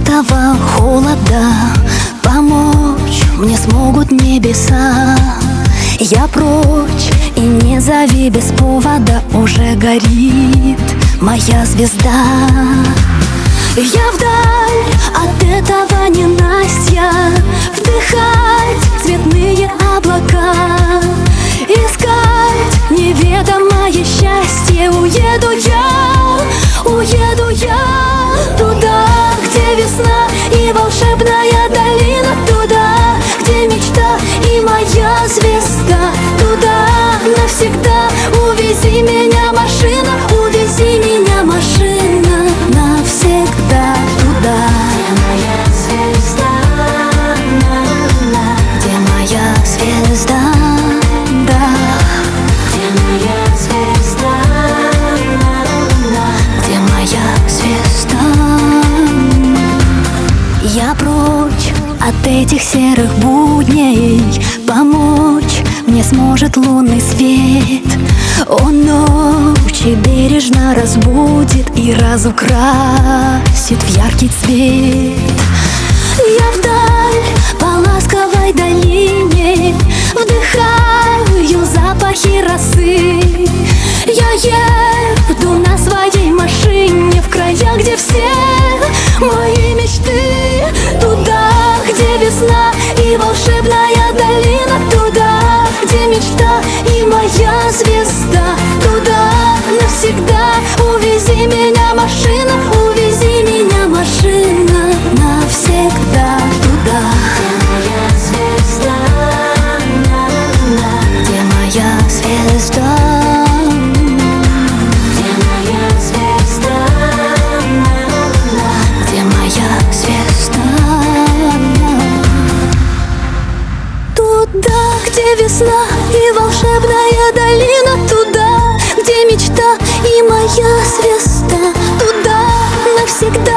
этого холода помочь мне смогут небеса. Я прочь, и не зови без повода, уже горит моя звезда. Я вдаль от этого ненастья, вдыхать цветные облака, искать неведомое счастье. Уеду я туда, где весна и волшебная долина, туда, где мечта и моя звезда, туда навсегда. Увези меня, машина, увези меня, машина, навсегда туда. Где моя звезда, где моя звезда, да. Где моя звезда, где моя звезда. Я прочь от этих серых будней, помочь мне сможет лунный свет. Он ночи бережно разбудит и разукрасит в яркий цвет. Я вдаль по ласковой долине вдыхаю запахи росы. Я еду на своей машине в края, где все мои мечты, туда, где весна и волшебная долина, туда, где мечта и моя звезда, туда навсегда. Увези меня, машина, увези меня, машина, навсегда туда. Где моя звезда, где моя звезда, где моя звезда, где моя звезда. Туда, где весна и волшебная долина, туда, где мечта и моя звезда, туда навсегда.